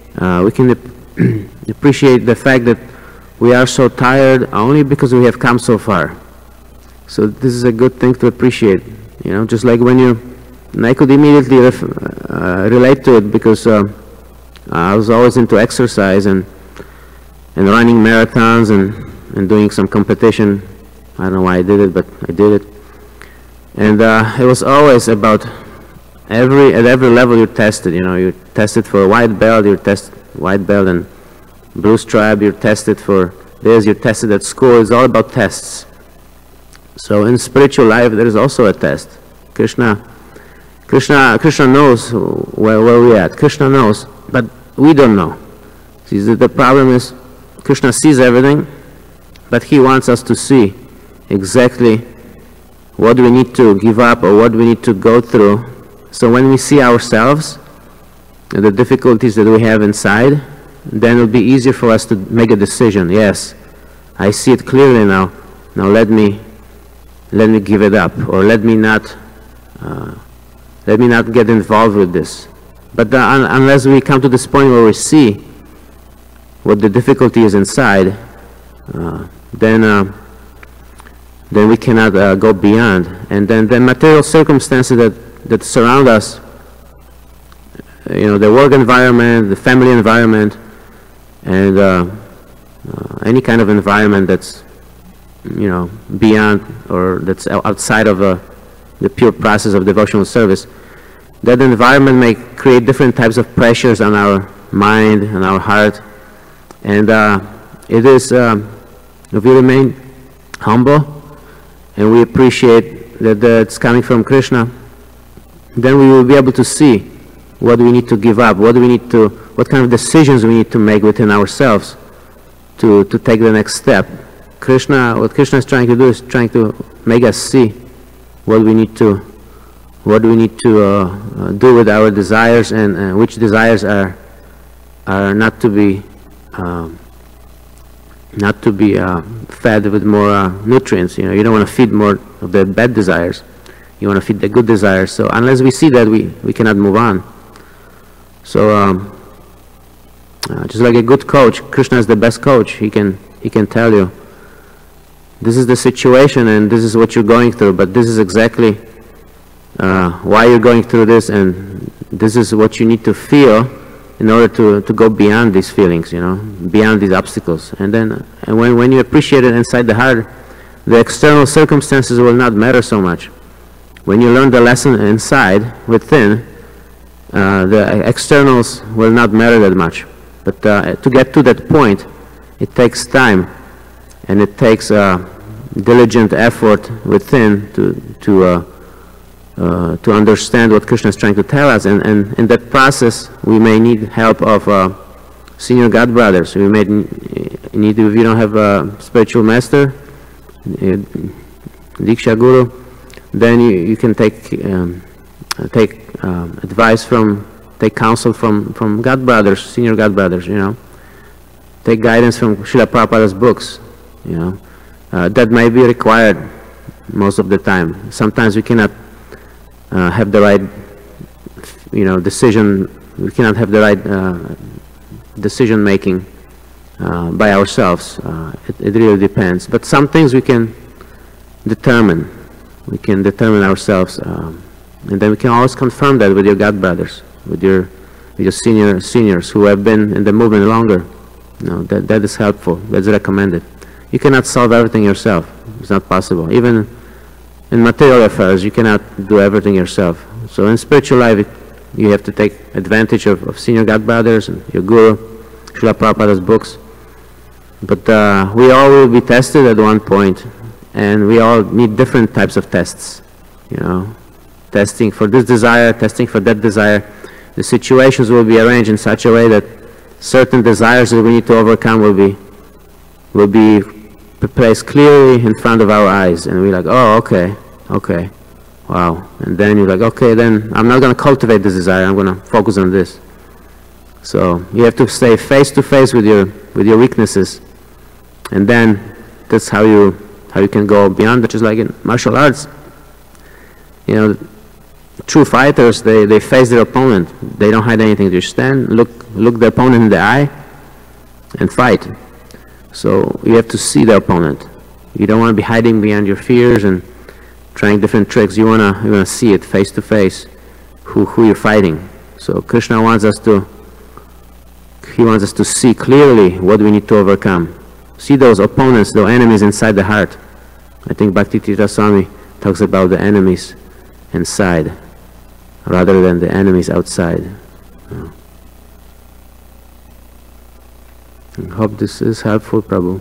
appreciate the fact that we are so tired only because we have come so far. So this is a good thing to appreciate. You know, just like and I could immediately relate to it, because I was always into exercise and running marathons and doing some competition. I don't know why I did it, but I did it. And it was always about at every level you're tested. You know, you're tested for a white belt, you're tested white belt and blue stripe, you're tested for this, you're tested at school. It's all about tests. So in spiritual life, there is also a test. Krishna knows where we're at. Krishna knows, but we don't know. See, the problem is Krishna sees everything, but he wants us to see exactly what we need to give up or what we need to go through. So when we see ourselves and the difficulties that we have inside, then it'll be easier for us to make a decision. Yes, I see it clearly now. Now let me give it up, or let me not get involved with this. But unless we come to this point where we see what the difficulty is inside, then we cannot go beyond. And then the material circumstances that surround us, you know, the work environment, the family environment, and any kind of environment that's, you know, beyond or that's outside of the pure process of devotional service, that environment may create different types of pressures on our mind and our heart. And it is, if we remain humble and we appreciate that it's coming from Krishna, then we will be able to see what do we need to give up? What kind of decisions we need to make within ourselves to take the next step? What Krishna is trying to do is trying to make us see what we need to do with our desires, and which desires are not to be fed with more nutrients. You know, you don't want to feed more of the bad desires. You want to feed the good desires. So unless we see that, we cannot move on. So just like a good coach, Krishna is the best coach. He can tell you, this is the situation and this is what you're going through, but this is exactly why you're going through this, and this is what you need to feel in order to go beyond these feelings, you know, beyond these obstacles. And then when you appreciate it inside the heart, the external circumstances will not matter so much. When you learn the lesson inside, within, the externals will not matter that much. But to get to that point, it takes time, and it takes diligent effort within to understand what Krishna is trying to tell us. And in that process, we may need help of senior God brothers. We may need, if you don't have a spiritual master, Diksha Guru, then you can take advice take counsel from God brothers, senior God brothers, you know. Take guidance from Srila Prabhupada's books, you know. That may be required most of the time. Sometimes we cannot have the right, you know, decision. We cannot have the right decision making by ourselves. It really depends. But some things we can determine. We can determine ourselves, and then we can always confirm that with your God brothers, with your seniors who have been in the movement longer. You know, that is helpful. That's recommended. You cannot solve everything yourself. It's not possible. Even in material affairs, you cannot do everything yourself. So in spiritual life, you have to take advantage of senior God brothers and your guru, Srila Prabhupada's books. But we all will be tested at one point. And we all need different types of tests, you know, testing for this desire, testing for that desire. The situations will be arranged in such a way that certain desires that we need to overcome will be placed clearly in front of our eyes, and we're like, oh, okay, wow. And then you're like, okay, then I'm not going to cultivate this desire. I'm going to focus on this. So you have to stay face to face with your weaknesses, and then that's how you can go beyond it. Just like in martial arts, you know, true fighters, they face their opponent. They don't hide anything. They stand, look the opponent in the eye, and fight. So you have to see the opponent. You don't want to be hiding behind your fears and trying different tricks. You wanna see it face to face, who you're fighting. So Krishna wants us to see clearly what we need to overcome. See those opponents, those enemies inside the heart. I think Bhakti Tirtha Swami talks about the enemies inside rather than the enemies outside. I hope this is helpful, Prabhu.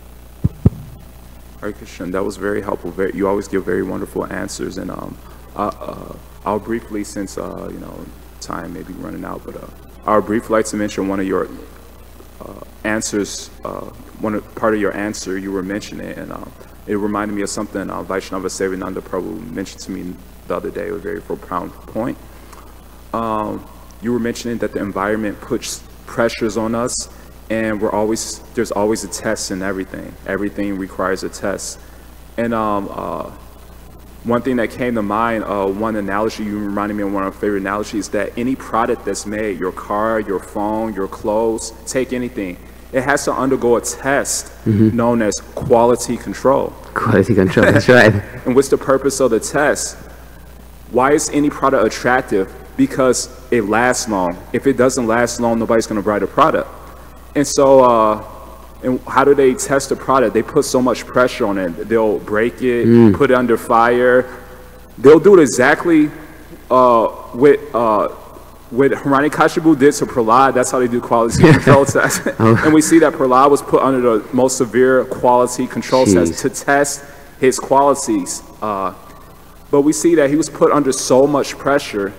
Hare Krishna, that was very helpful. You always give very wonderful answers, and I'll briefly, since you know, time may be running out, but I'll briefly like to mention one of your answers. Part of your answer you were mentioning, and it reminded me of something Vaishnava Sevananda Prabhu mentioned to me the other day, a very profound point. You were mentioning that the environment puts pressures on us, and there's always a test in everything. Everything requires a test. And one thing that came to mind, one analogy, you reminded me of one of my favorite analogies, that any product that's made, your car, your phone, your clothes, take anything, it has to undergo a test known as quality control. Quality control, that's right. And what's the purpose of the test? Why is any product attractive? Because it lasts long. If it doesn't last long, nobody's going to buy the product. And so, and how do they test the product? They put so much pressure on it. They'll break it, put it under fire. They'll do it exactly what Hiranyakashipu did to Prahlad. That's how they do quality control tests. And we see that Prahlad was put under the most severe quality control test to test his qualities. But we see that he was put under so much pressure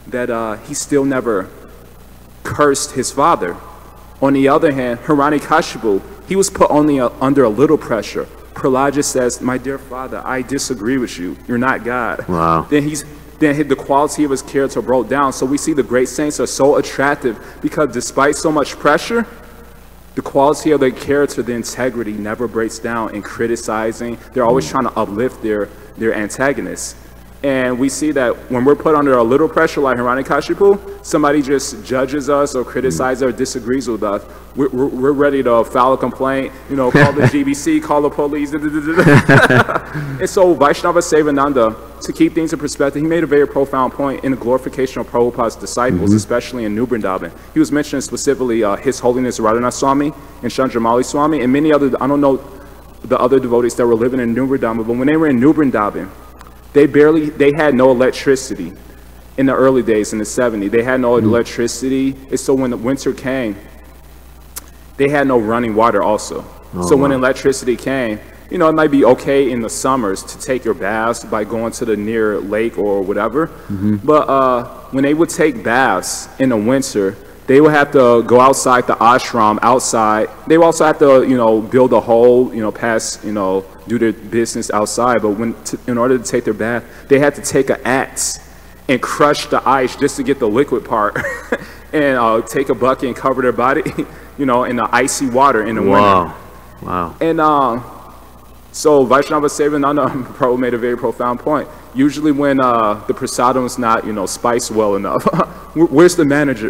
that he still never cursed his father. On the other hand, Hiranyakashipu, he was put only under a little pressure. Prahlad says, "My dear father, I disagree with you. You're not God." Wow. Then the quality of his character broke down. So we see the great saints are so attractive because despite so much pressure, the quality of their character, the integrity never breaks down in criticizing. They're always trying to uplift their antagonists. And we see that when we're put under a little pressure like Hiranyakashipu, somebody just judges us or criticizes or disagrees with us. We're ready to file a complaint, call the GBC, call the police. And so Vaishnava Sevananda, to keep things in perspective, he made a very profound point in the glorification of Prabhupada's disciples, especially in New Vrindavan. He was mentioning specifically His Holiness Radhanath Swami and Chandramauli Swami and many other, I don't know the other devotees that were living in New Vrindavan, but when they were in New Vrindavan, they had no electricity in the early days in the 70s. They had no electricity. And so when the winter came, they had no running water also. So when electricity came, it might be okay in the summers to take your baths by going to the near lake or whatever. But when they would take baths in the winter, they would have to go outside the ashram, outside. They would also have to, build a hole, do their business outside. But in order to take their bath, they had to take an axe and crush the ice just to get the liquid part, and take a bucket and cover their body, in the icy water in the winter. Wow. And so Vaishnava Sevananda Prabhu made a very profound point. Usually when the prasadam's not, spiced well enough, where's the manager?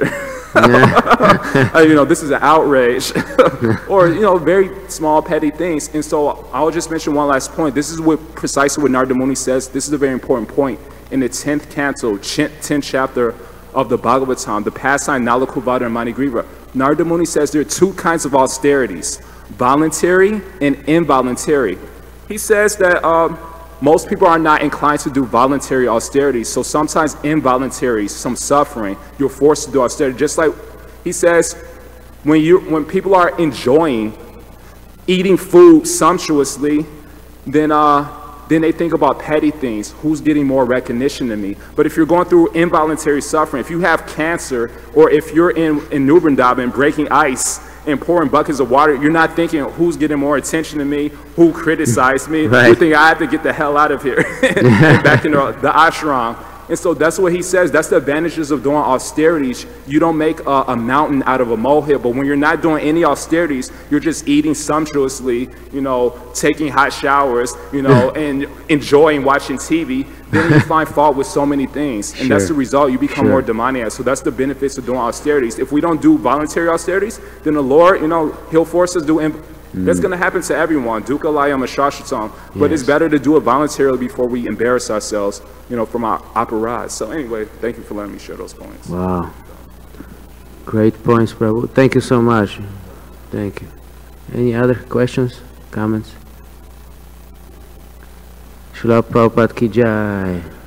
This is an outrage. Or, very small, petty things. And so I'll just mention one last point. This is precisely what Narada Muni says. This is a very important point. In the 10th canto, 10th chapter of the Bhagavatam, the pastime Nalakuvada and Manigriva, Narada Muni says there are two kinds of austerities, voluntary and involuntary. He says that most people are not inclined to do voluntary austerities, so sometimes involuntary, some suffering, you're forced to do austerity. Just like he says, when people are enjoying eating food sumptuously, then they think about petty things. Who's getting more recognition than me? But if you're going through involuntary suffering, if you have cancer, or if you're in New Vrindavan breaking ice and pouring buckets of water, you're not thinking who's getting more attention than me, who criticized me. Right. You think I have to get the hell out of here and back in the ashram. And so that's what he says. That's the advantages of doing austerities. You don't make a mountain out of a molehill, but when you're not doing any austerities, you're just eating sumptuously, taking hot showers, and enjoying watching TV, then you find fault with so many things. And that's the result. You become more demoniac. So that's the benefits of doing austerities. If we don't do voluntary austerities, then the Lord, he'll force us to do that's going to happen to everyone. Dukkha layam ashashtam. But it's better to do it voluntarily before we embarrass ourselves, from our aparad. So anyway, thank you for letting me share those points. Wow. Great points, Prabhu. Thank you so much. Thank you. Any other questions, comments? Srila Prabhupada ki jai.